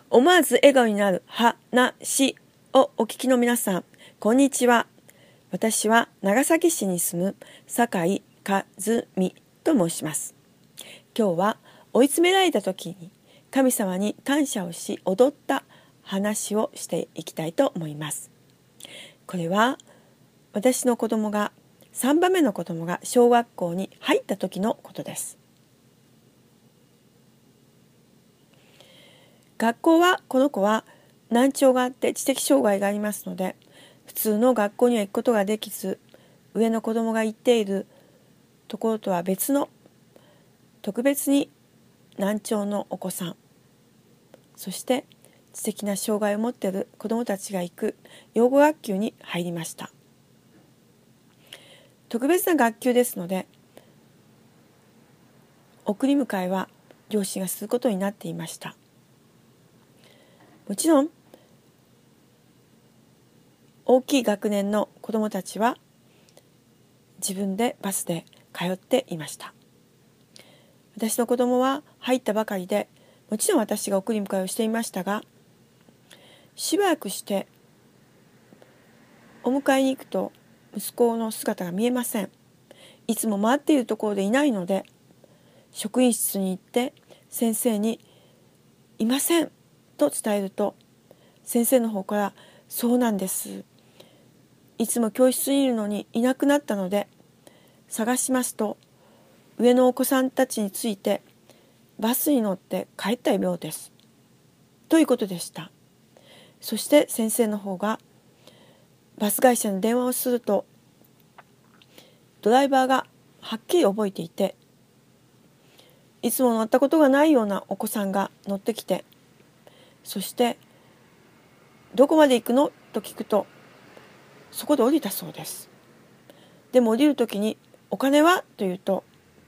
思わず笑顔になる話をお聞きの皆さん、こんにちは。私は長崎市に住む酒井和美と申します。今日は追い詰められた時に神様に感謝をし踊った話をしていきたいと思います。これは私の3番目の子供が小学校に入った時のことです。学校はこの子は難聴があって知的障害がありますので、普通の学校には行くことができず、上の子供が行っているところとは別の特別に難聴のお子さん、そして知的な障害を持っている子どもたちが行く養護学級に入りました。特別な学級ですので、送り迎えは両親がすることになっていました。もちろん大きい学年の子どもたちは自分でバスで通っていました。私の子供は入ったばかりで、もちろん私が送り迎えをしていましたが、しばらくしてお迎えに行くと息子の姿が見えません。いつも回っているところでいないので、職員室に行って先生にいませんと伝えると、先生の方からそうなんです、いつも教室にいるのにいなくなったので探しますと、上のお子さんたちについてバスに乗って帰ったようですということでした。そして先生の方がバス会社に電話をすると、ドライバーがはっきり覚えていて、いつも乗ったことがないようなお子さんが乗ってきて、そしてどこまで行くのと聞くと、そこで降りたそうです。でも降りるときにお金はというと、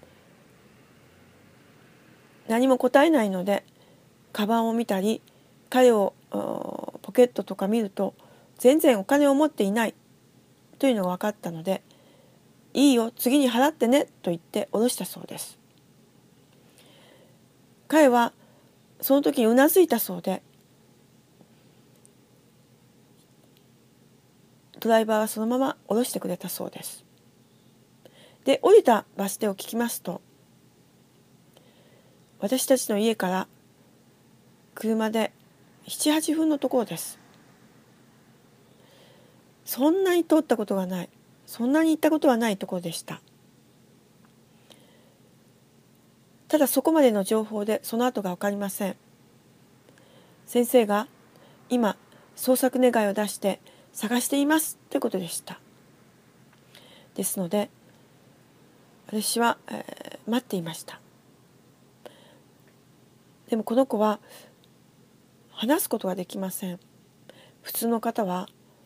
何も答えないので、カバンを見たり彼をポケットとか見ると全然お金を持っていないというのが分かったので、いいよ次に払ってねと言って下ろしたそうです。彼はその時にうなずいたそうで、ドライバーはそのまま下ろしてくれたそうです。で、降りたバス停を聞きますと、私たちの家から車で7、8分のところです。そんなに通ったことがない、そんなに行ったことはないところでした。ただそこまでの情報でその後が分かりません。先生が今捜索願いを出して探していますということでした。ですので私は、待っていました。でもこの子は話すことができません。普通の方は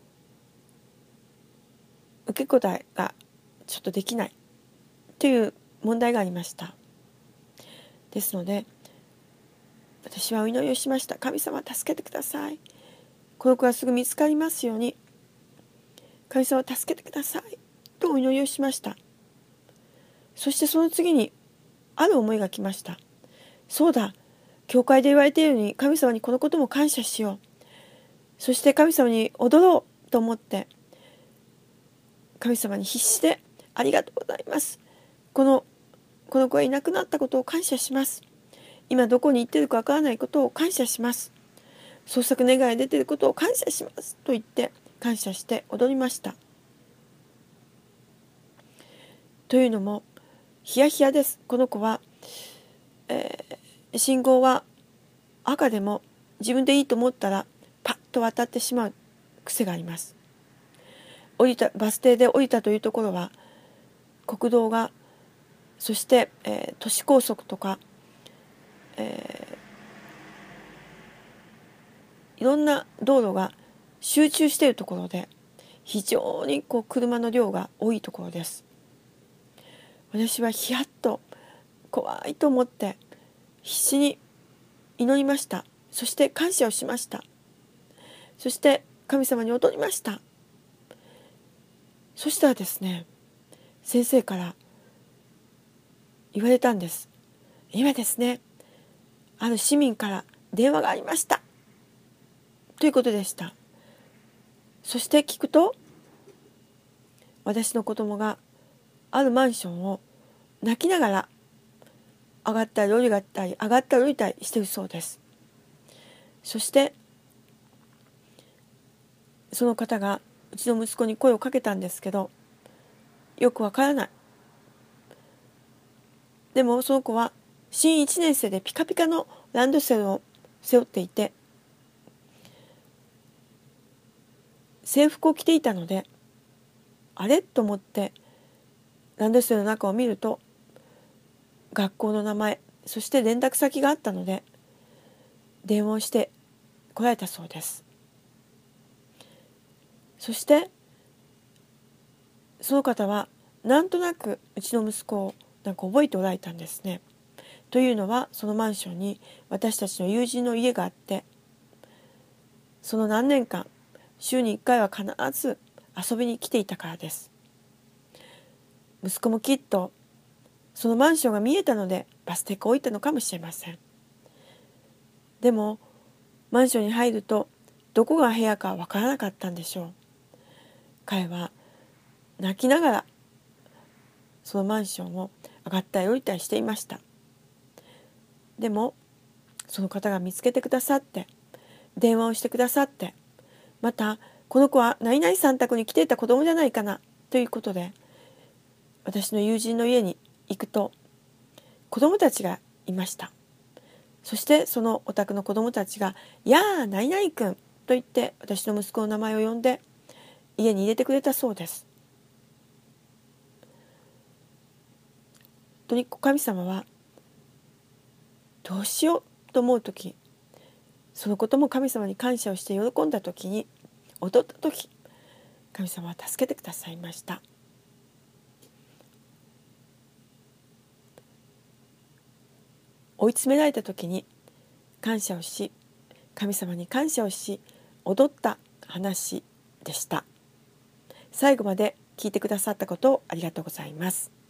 受け答えがちょっとできないという問題がありました。ですので私はお祈りをしました。神様助けてください。この子がすぐ見つかりますように、神様助けてくださいとお祈りをしました。そしてその次にある思いが来ました。そうだ、教会で言われているように神様にこのことも感謝しよう。そして神様に踊ろうと思って神様に必死でありがとうございます。この子がいなくなったことを感謝します。今どこに行っているかわからないことを感謝します。捜索願いが出ていることを感謝しますと言って感謝して踊りました。というのもヒヤヒヤです。この子は、信号は赤でも自分でいいと思ったらパッと渡ってしまう癖があります。バス停で降りたというところは国道が、そして、都市高速とか、いろんな道路が集中しているところで、非常に車の量が多いところです。私はヒヤッと怖いと思って必死に祈りました。そして感謝をしました。そして神様に踊りました。そしたらですね、先生から言われたんです。今ですね、ある市民から電話がありましたということでした。そして聞くと、私の子供があるマンションを泣きながら上がったり降りたり上がったり降りたりしているそうです。そしてその方がうちの息子に声をかけたんですけど、よくわからない。でもその子は新1年生でピカピカのランドセルを背負っていて、制服を着ていたので、あれと思ってランドセルの中を見ると、学校の名前、そして連絡先があったので電話をして来られたそうです。そしてその方はなんとなくうちの息子を覚えておられたんですね。というのは、そのマンションに私たちの友人の家があって、その何年間週に1回は必ず遊びに来ていたからです。息子もきっとそのマンションが見えたのでバス停に置いたのかもしれません。でもマンションに入るとどこが部屋かわからなかったんでしょう。彼は泣きながらそのマンションを上がったり降りたりしていました。でもその方が見つけてくださって、電話をしてくださって、またこの子は何々さん宅に来ていた子供じゃないかなということで、私の友人の家に行くと子供たちがいました。そしてそのお宅の子供たちが「やあ何々くん」と言って私の息子の名前を呼んで家に入れてくれたそうです。本当に神様はどうしようと思う時、そのことも神様に感謝をして喜んだ時に、踊った時、神様は助けてくださいました。追い詰められた時に感謝をし、神様に感謝をし踊った話でした。最後まで聞いてくださったことをありがとうございます。